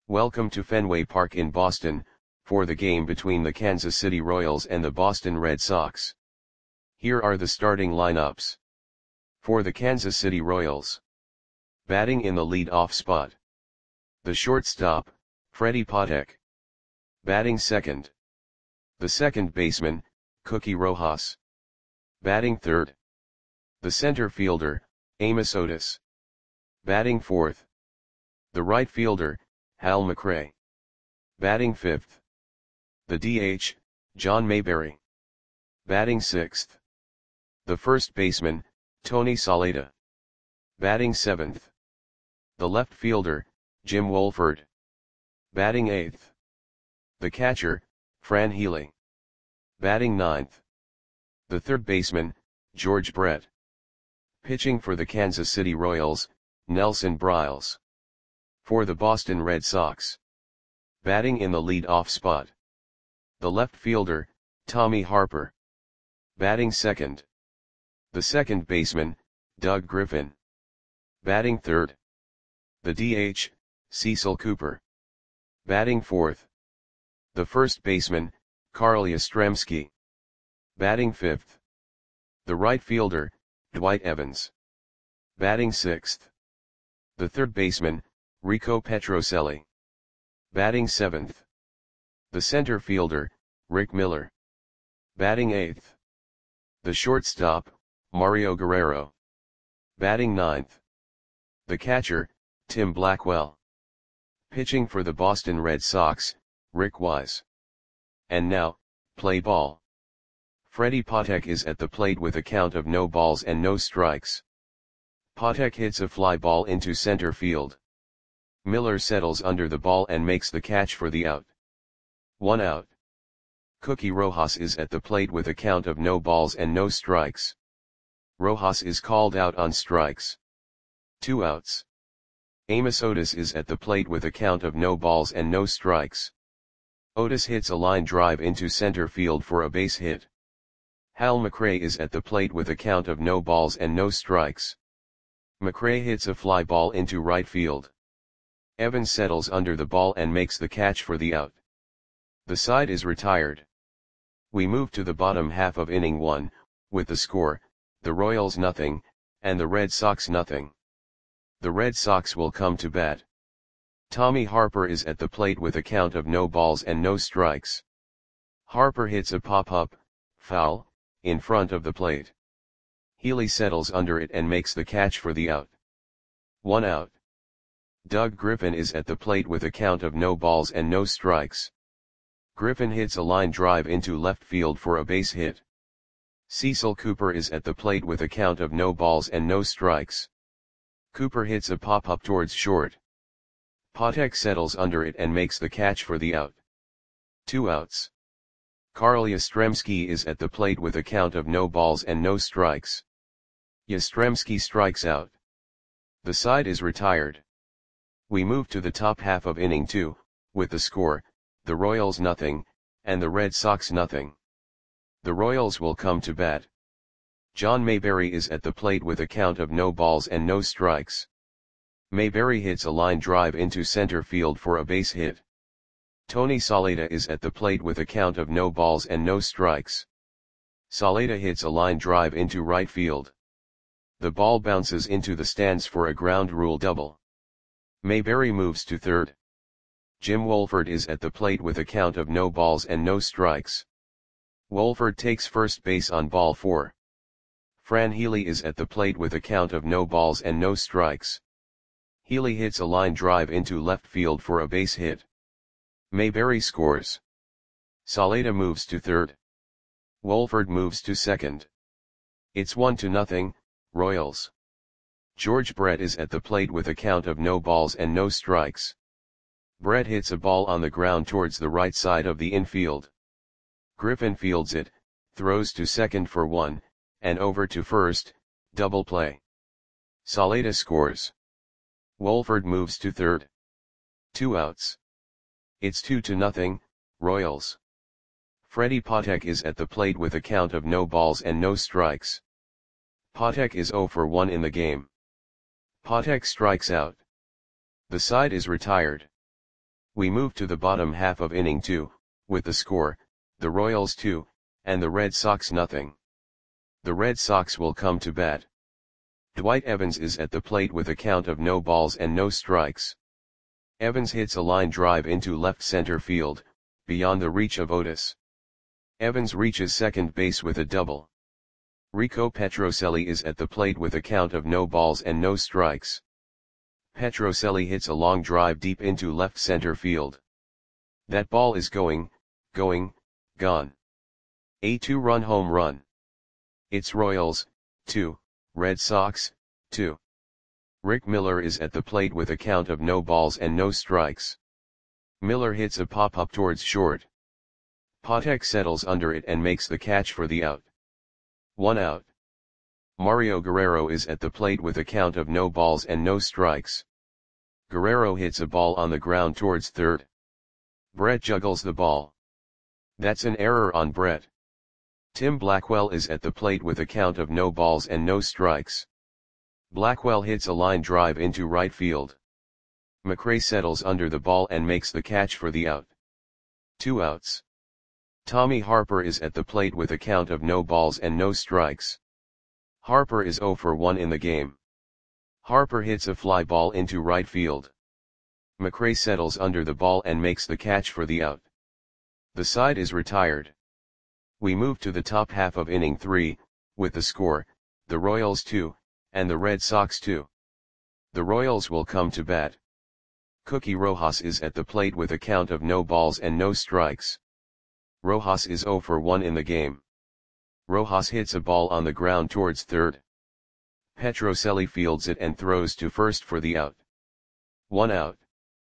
Welcome to Fenway Park in Boston, for the game between the Kansas City Royals and the Boston Red Sox. Here are the starting lineups. For the Kansas City Royals. Batting in the lead-off spot. The shortstop, Freddie Patek. Batting second. The second baseman, Cookie Rojas. Batting third. The center fielder, Amos Otis. Batting fourth. The right fielder, Hal McRae. Batting fifth. The DH, John Mayberry. Batting sixth. The first baseman, Tony Saleta. Batting seventh. The left fielder, Jim Wolford. Batting eighth. The catcher, Fran Healy. Batting ninth. The third baseman, George Brett. Pitching for the Kansas City Royals, Nelson Briles. For the Boston Red Sox. Batting in the lead-off spot. The left fielder, Tommy Harper. Batting second. The second baseman, Doug Griffin. Batting third. The DH, Cecil Cooper. Batting fourth. The first baseman, Carl Yastrzemski. Batting fifth. The right fielder, Dwight Evans. Batting sixth. The third baseman, Rico Petrocelli. Batting seventh. The center fielder, Rick Miller. Batting eighth. The shortstop, Mario Guerrero. Batting ninth. The catcher, Tim Blackwell. Pitching for the Boston Red Sox, Rick Wise. And now, play ball. Freddie Patek is at the plate with a count of no balls and no strikes. Patek hits a fly ball into center field. Miller settles under the ball and makes the catch for the out. 1 out. Cookie Rojas is at the plate with a count of no balls and no strikes. Rojas is called out on strikes. 2 outs. Amos Otis is at the plate with a count of no balls and no strikes. Otis hits a line drive into center field for a base hit. Hal McRae is at the plate with a count of no balls and no strikes. McRae hits a fly ball into right field. Evans settles under the ball and makes the catch for the out. The side is retired. We move to the bottom half of inning 1, with the score, the Royals nothing, and the Red Sox nothing. The Red Sox will come to bat. Tommy Harper is at the plate with a count of no balls and no strikes. Harper hits a pop-up, foul, in front of the plate. Healy settles under it and makes the catch for the out. 1 out. Doug Griffin is at the plate with a count of no balls and no strikes. Griffin hits a line drive into left field for a base hit. Cecil Cooper is at the plate with a count of no balls and no strikes. Cooper hits a pop-up towards short. Patek settles under it and makes the catch for the out. 2 outs. Carl Yastrzemski is at the plate with a count of no balls and no strikes. Yastrzemski strikes out. The side is retired. We move to the top half of inning 2, with the score, the Royals nothing, and the Red Sox nothing. The Royals will come to bat. John Mayberry is at the plate with a count of no balls and no strikes. Mayberry hits a line drive into center field for a base hit. Tony Saleta is at the plate with a count of no balls and no strikes. Saleta hits a line drive into right field. The ball bounces into the stands for a ground rule double. Mayberry moves to third. Jim Wolford is at the plate with a count of no balls and no strikes. Wolford takes first base on ball 4. Fran Healy is at the plate with a count of no balls and no strikes. Healy hits a line drive into left field for a base hit. Mayberry scores. Saleta moves to third. Wolford moves to second. It's 1-0, Royals. George Brett is at the plate with a count of no balls and no strikes. Brett hits a ball on the ground towards the right side of the infield. Griffin fields it, throws to second for 1, and over to first, double play. Saleta scores. Wolford moves to third. 2 outs. It's 2-0, Royals. Freddie Patek is at the plate with a count of no balls and no strikes. Patek is 0 for 1 in the game. Patek strikes out. The side is retired. We move to the bottom half of inning 2, with the score, the Royals 2, and the Red Sox nothing. The Red Sox will come to bat. Dwight Evans is at the plate with a count of no balls and no strikes. Evans hits a line drive into left center field, beyond the reach of Otis. Evans reaches second base with a double. Rico Petrocelli is at the plate with a count of no balls and no strikes. Petrocelli hits a long drive deep into left center field. That ball is going, gone. A 2-run home run. It's Royals, 2, Red Sox, 2. Rick Miller is at the plate with a count of no balls and no strikes. Miller hits a pop-up towards short. Patek settles under it and makes the catch for the out. 1 out. Mario Guerrero is at the plate with a count of no balls and no strikes. Guerrero hits a ball on the ground towards third. Brett juggles the ball. That's an error on Brett. Tim Blackwell is at the plate with a count of no balls and no strikes. Blackwell hits a line drive into right field. McRae settles under the ball and makes the catch for the out. 2 outs. Tommy Harper is at the plate with a count of no balls and no strikes. Harper is 0 for 1 in the game. Harper hits a fly ball into right field. McRae settles under the ball and makes the catch for the out. The side is retired. We move to the top half of inning 3, with the score, the Royals 2, and the Red Sox 2. The Royals will come to bat. Cookie Rojas is at the plate with a count of no balls and no strikes. Rojas is 0 for 1 in the game. Rojas hits a ball on the ground towards third. Petrocelli fields it and throws to first for the out. 1 out.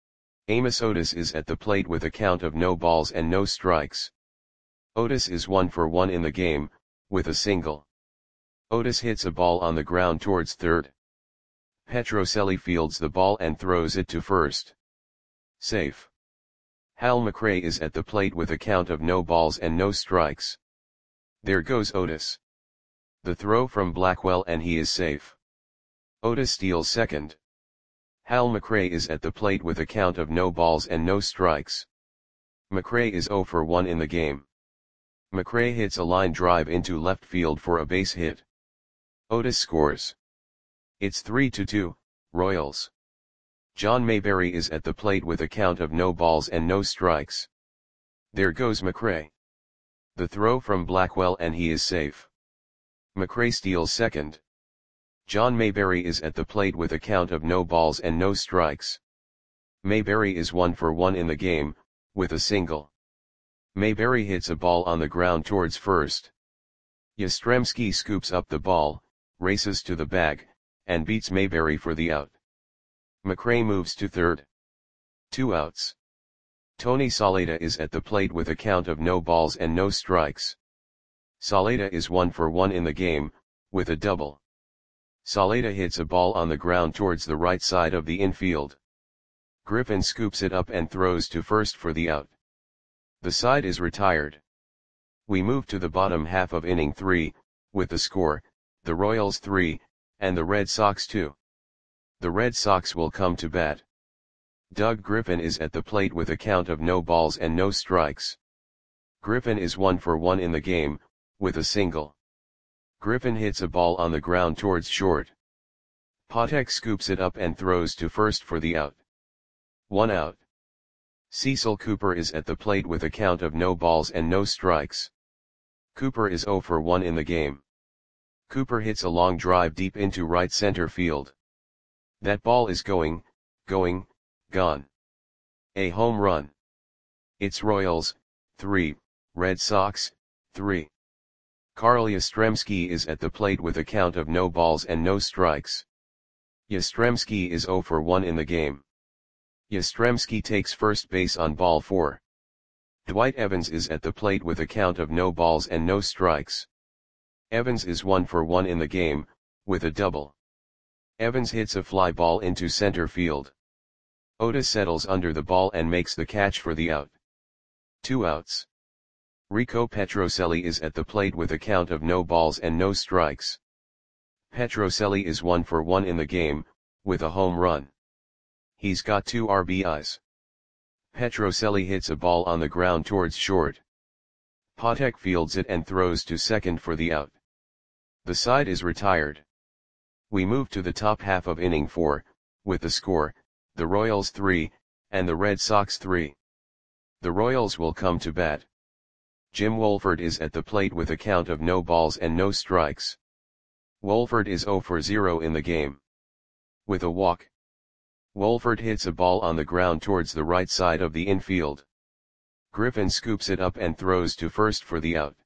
Amos Otis is at the plate with a count of no balls and no strikes. Otis is 1 for 1 in the game, with a single. Otis hits a ball on the ground towards third. Petrocelli fields the ball and throws it to first. Safe. Hal McRae is at the plate with a count of no balls and no strikes. There goes Otis. The throw from Blackwell and he is safe. Otis steals second. Hal McRae is at the plate with a count of no balls and no strikes. McRae is 0 for 1 in the game. McRae hits a line drive into left field for a base hit. Otis scores. It's 3-2, Royals. John Mayberry is at the plate with a count of no balls and no strikes. There goes McRae. The throw from Blackwell and he is safe. McRae steals second. John Mayberry is at the plate with a count of no balls and no strikes. Mayberry is 1 for 1 in the game, with a single. Mayberry hits a ball on the ground towards first. Yastrzemski scoops up the ball, races to the bag, and beats Mayberry for the out. McRae moves to third. 2 outs. Tony Saleta is at the plate with a count of no balls and no strikes. Saleta is 1 for 1 in the game, with a double. Saleta hits a ball on the ground towards the right side of the infield. Griffin scoops it up and throws to first for the out. The side is retired. We move to the bottom half of inning 3, with the score, the Royals 3, and the Red Sox 2. The Red Sox will come to bat. Doug Griffin is at the plate with a count of no balls and no strikes. Griffin is 1 for 1 in the game, with a single. Griffin hits a ball on the ground towards short. Patek scoops it up and throws to first for the out. 1 out. Cecil Cooper is at the plate with a count of no balls and no strikes. Cooper is 0 for 1 in the game. Cooper hits a long drive deep into right center field. That ball is going, gone. A home run. It's Royals, 3, Red Sox, 3. Carl Yastrzemski is at the plate with a count of no balls and no strikes. Yastrzemski is 0 for 1 in the game. Yastrzemski takes first base on ball 4. Dwight Evans is at the plate with a count of no balls and no strikes. Evans is 1 for 1 in the game, with a double. Evans hits a fly ball into center field. Otis settles under the ball and makes the catch for the out. 2 outs. Rico Petrocelli is at the plate with a count of no balls and no strikes. Petrocelli is 1 for 1 in the game, with a home run. He's got 2 RBIs. Petrocelli hits a ball on the ground towards short. Patek fields it and throws to second for the out. The side is retired. We move to the top half of inning 4, with the score, the Royals 3, and the Red Sox 3. The Royals will come to bat. Jim Wohlford is at the plate with a count of no balls and no strikes. Wohlford is 0 for 0 in the game. With a walk, Wohlford hits a ball on the ground towards the right side of the infield. Griffin scoops it up and throws to first for the out.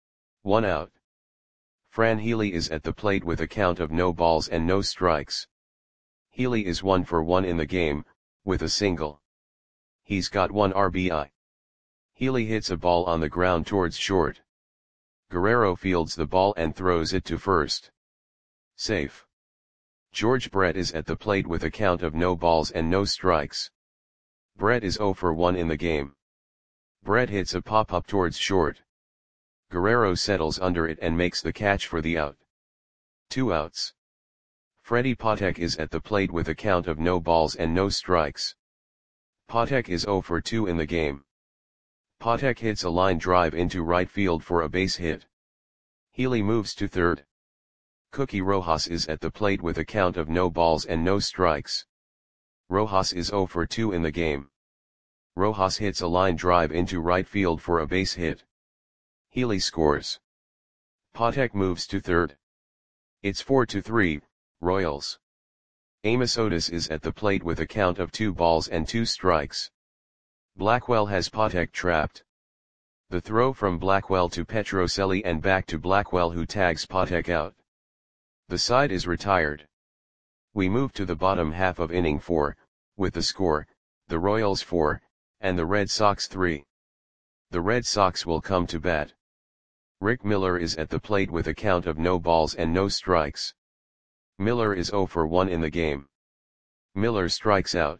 1 out. Fran Healy is at the plate with a count of no balls and no strikes. Healy is 1 for 1 in the game, with a single. He's got 1 RBI. Healy hits a ball on the ground towards short. Guerrero fields the ball and throws it to first. Safe. George Brett is at the plate with a count of no balls and no strikes. Brett is 0 for 1 in the game. Brett hits a pop-up towards short. Guerrero settles under it and makes the catch for the out. 2 outs. Freddie Patek is at the plate with a count of no balls and no strikes. Patek is 0 for 2 in the game. Patek hits a line drive into right field for a base hit. Healy moves to third. Cookie Rojas is at the plate with a count of no balls and no strikes. Rojas is 0 for 2 in the game. Rojas hits a line drive into right field for a base hit. Healy scores. Patek moves to third. It's 4-3, Royals. Amos Otis is at the plate with a count of 2 balls and 2 strikes. Blackwell has Patek trapped. The throw from Blackwell to Petrocelli and back to Blackwell, who tags Patek out. The side is retired. We move to the bottom half of inning 4, with the score, the Royals 4, and the Red Sox 3. The Red Sox will come to bat. Rick Miller is at the plate with a count of no balls and no strikes. Miller is 0 for 1 in the game. Miller strikes out.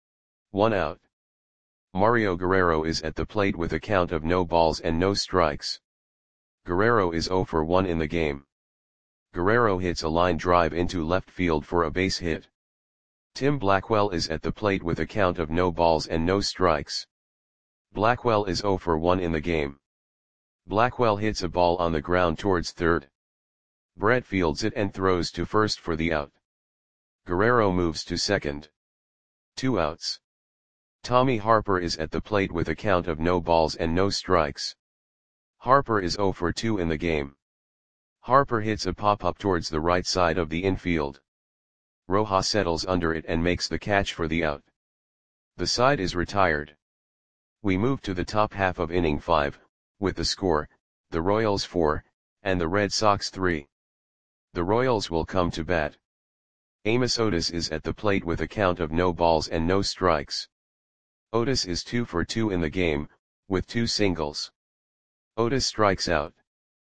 1 out. Mario Guerrero is at the plate with a count of no balls and no strikes. Guerrero is 0 for 1 in the game. Guerrero hits a line drive into left field for a base hit. Tim Blackwell is at the plate with a count of no balls and no strikes. Blackwell is 0 for 1 in the game. Blackwell hits a ball on the ground towards third. Brett fields it and throws to first for the out. Guerrero moves to second. 2 outs. Tommy Harper is at the plate with a count of no balls and no strikes. Harper is 0 for 2 in the game. Harper hits a pop-up towards the right side of the infield. Rojas settles under it and makes the catch for the out. The side is retired. We move to the top half of inning 5, with the score, the Royals 4, and the Red Sox 3. The Royals will come to bat. Amos Otis is at the plate with a count of no balls and no strikes. Otis is 2 for 2 in the game, with 2 singles. Otis strikes out.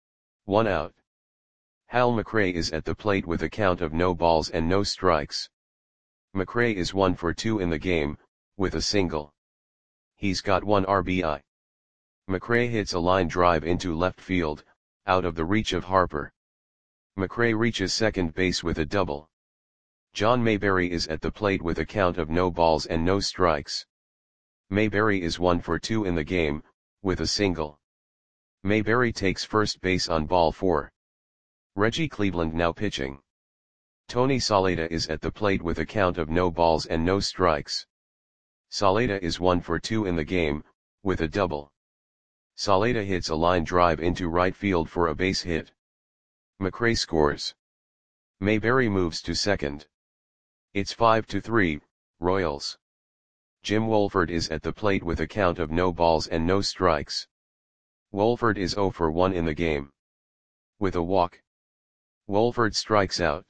1 out. Hal McRae is at the plate with a count of no balls and no strikes. McRae is 1 for 2 in the game, with a single. He's got 1 RBI. McRae hits a line drive into left field, out of the reach of Harper. McRae reaches second base with a double. John Mayberry is at the plate with a count of no balls and no strikes. Mayberry is 1 for 2 in the game, with a single. Mayberry takes first base on ball 4. Reggie Cleveland now pitching. Tony Saleta is at the plate with a count of no balls and no strikes. Saleta is 1 for 2 in the game, with a double. Saleta hits a line drive into right field for a base hit. McRae scores. Mayberry moves to second. It's 5-3, Royals. Jim Wohlford is at the plate with a count of no balls and no strikes. Wohlford is 0 for 1 in the game. With a walk, Wohlford strikes out.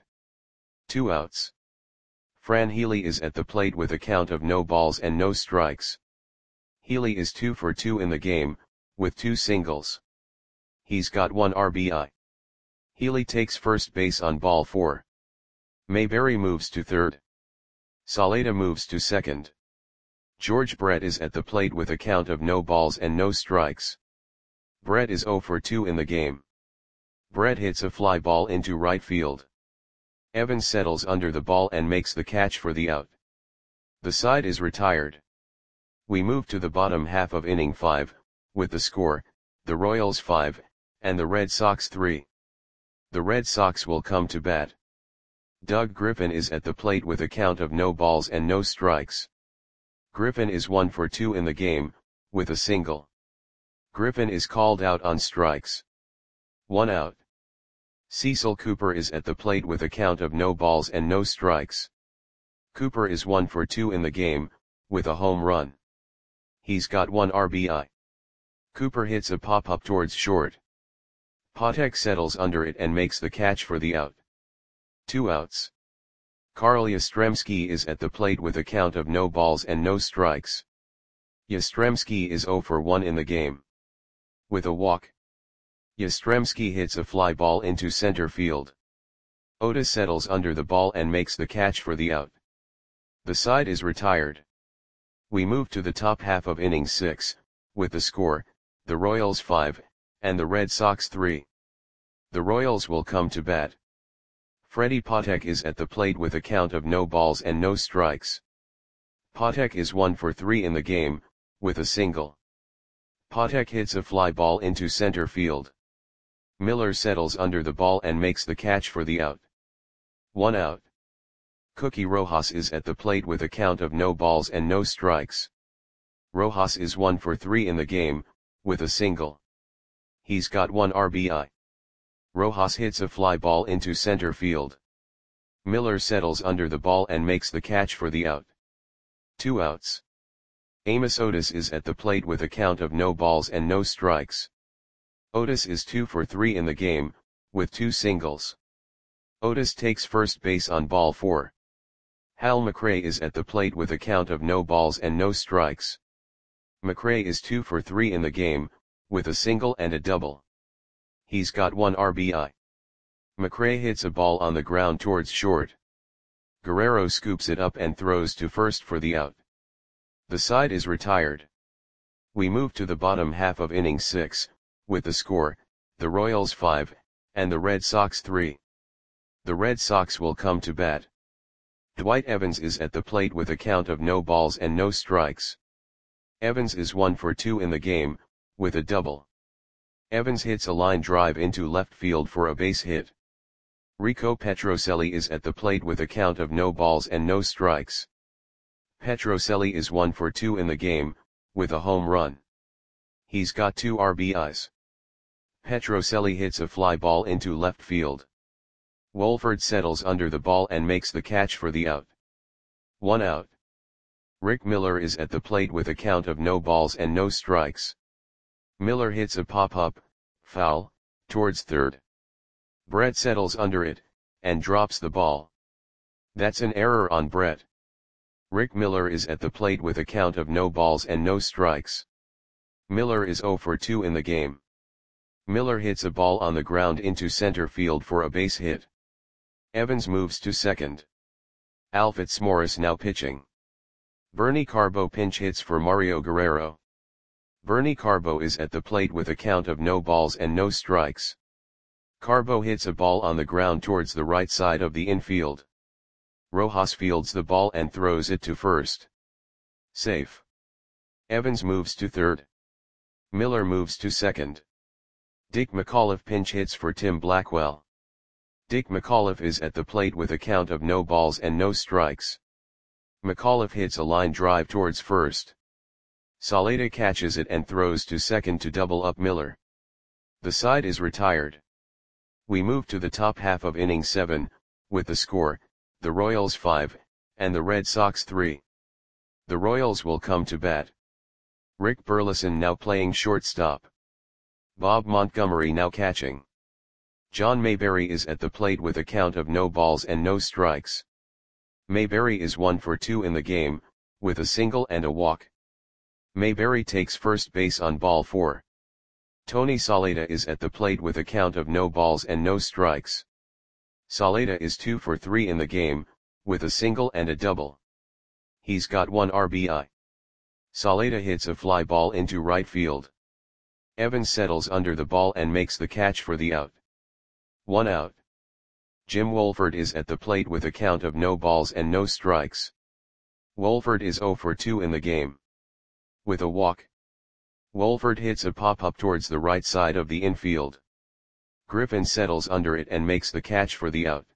2 outs. Fran Healy is at the plate with a count of no balls and no strikes. Healy is 2 for 2 in the game, with 2 singles. He's got 1 RBI. Healy takes first base on ball 4. Mayberry moves to third. Saleta moves to second. George Brett is at the plate with a count of no balls and no strikes. Brett is 0 for 2 in the game. Brett hits a fly ball into right field. Evans settles under the ball and makes the catch for the out. The side is retired. We move to the bottom half of inning 5, with the score, the Royals 5, and the Red Sox 3. The Red Sox will come to bat. Doug Griffin is at the plate with a count of no balls and no strikes. Griffin is 1 for 2 in the game, with a single. Griffin is called out on strikes. 1 out. Cecil Cooper is at the plate with a count of no balls and no strikes. Cooper is 1 for 2 in the game, with a home run. He's got 1 RBI. Cooper hits a pop-up towards short. Patek settles under it and makes the catch for the out. 2 outs. Carl Yastrzemski is at the plate with a count of no balls and no strikes. Yastrzemski is 0 for 1 in the game. With a walk. Yastrzemski hits a fly ball into center field. Otis settles under the ball and makes the catch for the out. The side is retired. We move to the top half of inning 6, with the score, the Royals 5, and the Red Sox 3. The Royals will come to bat. Freddie Patek is at the plate with a count of no balls and no strikes. Patek is 1 for 3 in the game, with a single. Patek hits a fly ball into center field. Miller settles under the ball and makes the catch for the out. 1 out. Cookie Rojas is at the plate with a count of no balls and no strikes. Rojas is 1 for 3 in the game, with a single. He's got 1 RBI. Rojas hits a fly ball into center field. Miller settles under the ball and makes the catch for the out. 2 outs. Amos Otis is at the plate with a count of no balls and no strikes. Otis is 2 for 3 in the game, with 2 singles. Otis takes first base on ball 4. Hal McRae is at the plate with a count of no balls and no strikes. McRae is 2 for 3 in the game, with a single and a double. He's got 1 RBI. McRae hits a ball on the ground towards short. Guerrero scoops it up and throws to first for the out. The side is retired. We move to the bottom half of inning 6, with the score, the Royals 5, and the Red Sox 3. The Red Sox will come to bat. Dwight Evans is at the plate with a count of no balls and no strikes. Evans is 1 for 2 in the game, with a double. Evans hits a line drive into left field for a base hit. Rico Petrocelli is at the plate with a count of no balls and no strikes. Petrocelli is 1 for 2 in the game, with a home run. He's got 2 RBIs. Petrocelli hits a fly ball into left field. Wolford settles under the ball and makes the catch for the out. 1 out. Rick Miller is at the plate with a count of no balls and no strikes. Miller hits a pop-up, foul, towards third. Brett settles under it, and drops the ball. That's an error on Brett. Rick Miller is at the plate with a count of no balls and no strikes. Miller is 0 for 2 in the game. Miller hits a ball on the ground into center field for a base hit. Evans moves to second. Al Fitzmaurice now pitching. Bernie Carbo pinch hits for Mario Guerrero. Bernie Carbo is at the plate with a count of no balls and no strikes. Carbo hits a ball on the ground towards the right side of the infield. Rojas fields the ball and throws it to first. Safe. Evans moves to third. Miller moves to second. Dick McAuliffe pinch hits for Tim Blackwell. Dick McAuliffe is at the plate with a count of no balls and no strikes. McAuliffe hits a line drive towards first. Saleta catches it and throws to second to double up Miller. The side is retired. We move to the top half of inning 7, with the score, the Royals 5, and the Red Sox 3. The Royals will come to bat. Rick Burleson now playing shortstop. Bob Montgomery now catching. John Mayberry is at the plate with a count of no balls and no strikes. Mayberry is 1 for 2 in the game, with a single and a walk. Mayberry takes first base on ball 4. Tony Saleta is at the plate with a count of no balls and no strikes. Saleta is 2 for 3 in the game, with a single and a double. He's got 1 RBI. Saleta hits a fly ball into right field. Evans settles under the ball and makes the catch for the out. 1 out. Jim Wolford is at the plate with a count of no balls and no strikes. Wolford is 0 for 2 in the game. With a walk, Wolford hits a pop-up towards the right side of the infield. Griffin settles under it and makes the catch for the out.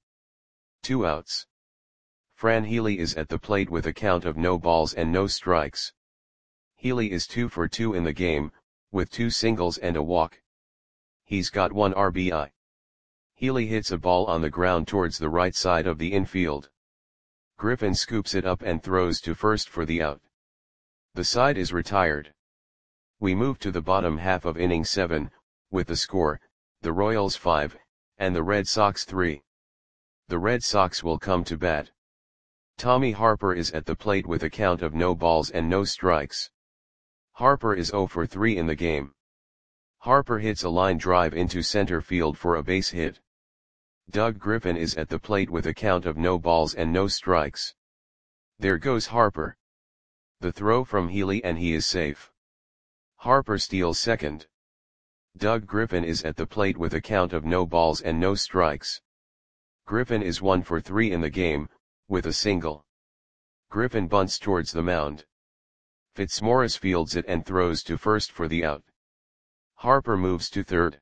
2 outs. Fran Healy is at the plate with a count of no balls and no strikes. Healy is 2 for 2 in the game, with 2 singles and a walk. He's got 1 RBI. Healy hits a ball on the ground towards the right side of the infield. Griffin scoops it up and throws to first for the out. The side is retired. We move to the bottom half of inning 7, with the score, the Royals 5, and the Red Sox 3. The Red Sox will come to bat. Tommy Harper is at the plate with a count of no balls and no strikes. Harper is 0 for 3 in the game. Harper hits a line drive into center field for a base hit. Doug Griffin is at the plate with a count of no balls and no strikes. There goes Harper. The throw from Healy and he is safe. Harper steals second. Doug Griffin is at the plate with a count of no balls and no strikes. Griffin is 1 for 3 in the game, with a single. Griffin bunts towards the mound. Fitzmaurice fields it and throws to first for the out. Harper moves to third.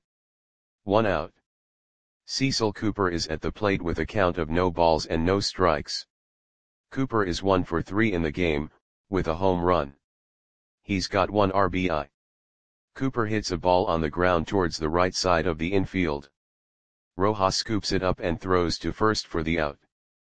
1 out. Cecil Cooper is at the plate with a count of no balls and no strikes. Cooper is 1 for 3 in the game, with a home run. He's got 1 RBI. Cooper hits a ball on the ground towards the right side of the infield. Rojas scoops it up and throws to first for the out.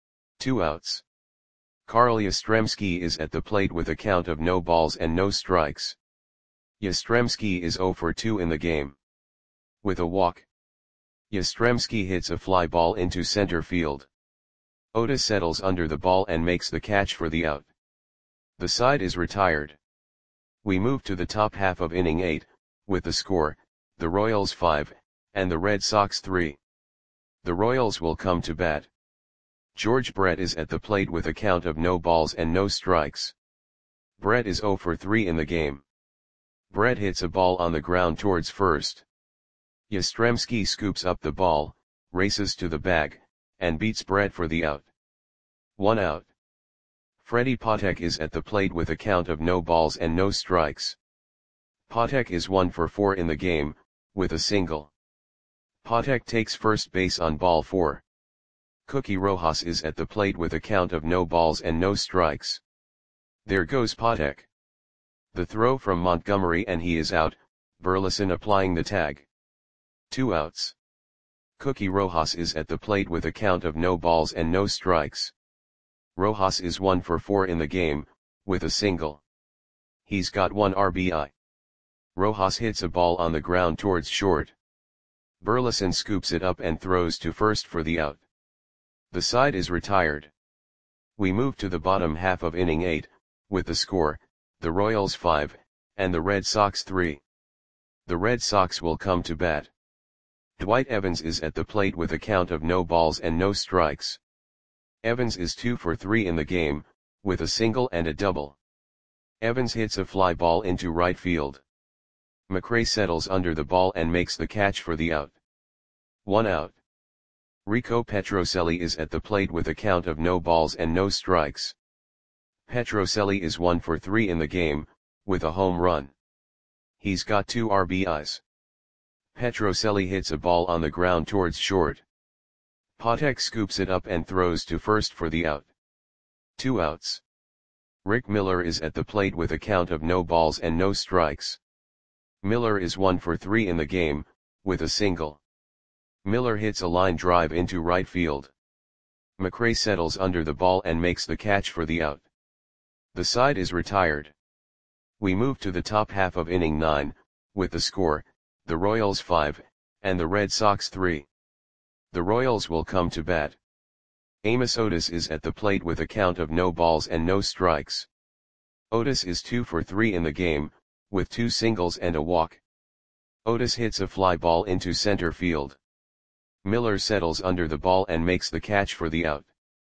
2 outs. Carl Yastrzemski is at the plate with a count of no balls and no strikes. Yastrzemski is 0 for 2 in the game. With a walk, Yastrzemski hits a fly ball into center field. Otis settles under the ball and makes the catch for the out. The side is retired. We move to the top half of inning 8, with the score, the Royals 5, and the Red Sox 3. The Royals will come to bat. George Brett is at the plate with a count of no balls and no strikes. Brett is 0 for 3 in the game. Brett hits a ball on the ground towards first. Yastrzemski scoops up the ball, races to the bag, and beats Brett for the out. 1 out. Freddie Patek is at the plate with a count of no balls and no strikes. Patek is 1 for 4 in the game, with a single. Patek takes first base on ball 4. Cookie Rojas is at the plate with a count of no balls and no strikes. There goes Patek. The throw from Montgomery and he is out, Burleson applying the tag. 2 outs. Cookie Rojas is at the plate with a count of no balls and no strikes. Rojas is 1 for 4 in the game, with a single. He's got 1 RBI. Rojas hits a ball on the ground towards short. Burleson scoops it up and throws to first for the out. The side is retired. We move to the bottom half of inning 8, with the score, the Royals 5, and the Red Sox 3. The Red Sox will come to bat. Dwight Evans is at the plate with a count of no balls and no strikes. Evans is 2 for 3 in the game, with a single and a double. Evans hits a fly ball into right field. McRae settles under the ball and makes the catch for the out. 1 out. Rico Petrocelli is at the plate with a count of no balls and no strikes. Petrocelli is 1 for 3 in the game, with a home run. He's got 2 RBIs. Petrocelli hits a ball on the ground towards short. Patek scoops it up and throws to first for the out. 2 outs. Rick Miller is at the plate with a count of no balls and no strikes. Miller is 1 for 3 in the game, with a single. Miller hits a line drive into right field. McRae settles under the ball and makes the catch for the out. The side is retired. We move to the top half of inning 9, with the score, the Royals 5, and the Red Sox 3. The Royals will come to bat. Amos Otis is at the plate with a count of no balls and no strikes. Otis is 2 for 3 in the game, with 2 singles and a walk. Otis hits a fly ball into center field. Miller settles under the ball and makes the catch for the out.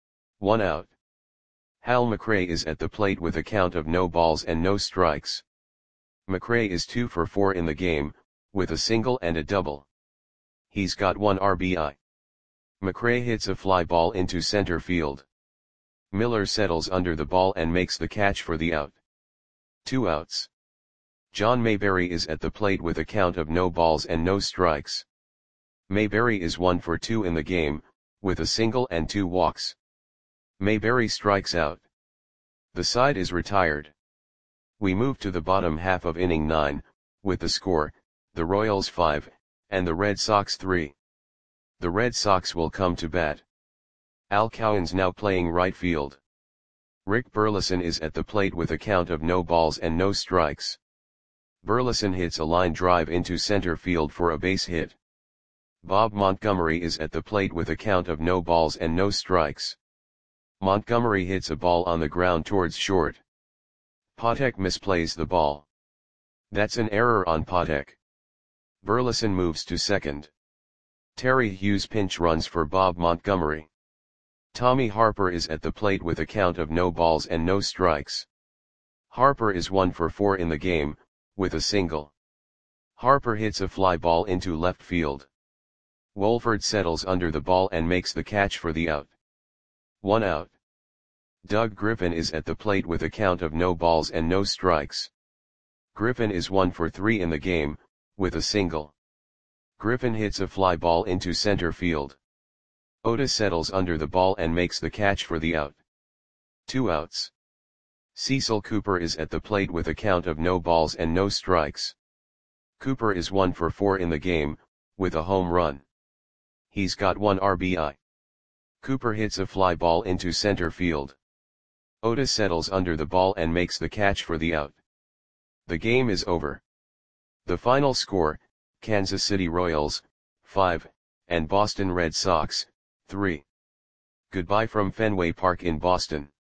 1 out. Hal McRae is at the plate with a count of no balls and no strikes. McRae is 2 for 4 in the game, with a single and a double. He's got 1 RBI. McRae hits a fly ball into center field. Miller settles under the ball and makes the catch for the out. 2 outs. John Mayberry is at the plate with a count of no balls and no strikes. Mayberry is 1 for 2 in the game, with a single and 2 walks. Mayberry strikes out. The side is retired. We move to the bottom half of inning 9, with the score, the Royals 5, and the Red Sox 3. The Red Sox will come to bat. Al Cowan's now playing right field. Rick Burleson is at the plate with a count of no balls and no strikes. Burleson hits a line drive into center field for a base hit. Bob Montgomery is at the plate with a count of no balls and no strikes. Montgomery hits a ball on the ground towards short. Patek misplays the ball. That's an error on Patek. Burleson moves to second. Terry Hughes pinch runs for Bob Montgomery. Tommy Harper is at the plate with a count of no balls and no strikes. Harper is 1 for 4 in the game, with a single. Harper hits a fly ball into left field. Wolford settles under the ball and makes the catch for the out. 1 out. Doug Griffin is at the plate with a count of no balls and no strikes. Griffin is 1 for 3 in the game, with a single. Griffin hits a fly ball into center field. Otis settles under the ball and makes the catch for the out. 2 outs. Cecil Cooper is at the plate with a count of no balls and no strikes. Cooper is 1 for 4 in the game, with a home run. He's got 1 RBI. Cooper hits a fly ball into center field. Otis settles under the ball and makes the catch for the out. The game is over. The final score, Kansas City Royals, 5, and Boston Red Sox, 3. Goodbye from Fenway Park in Boston.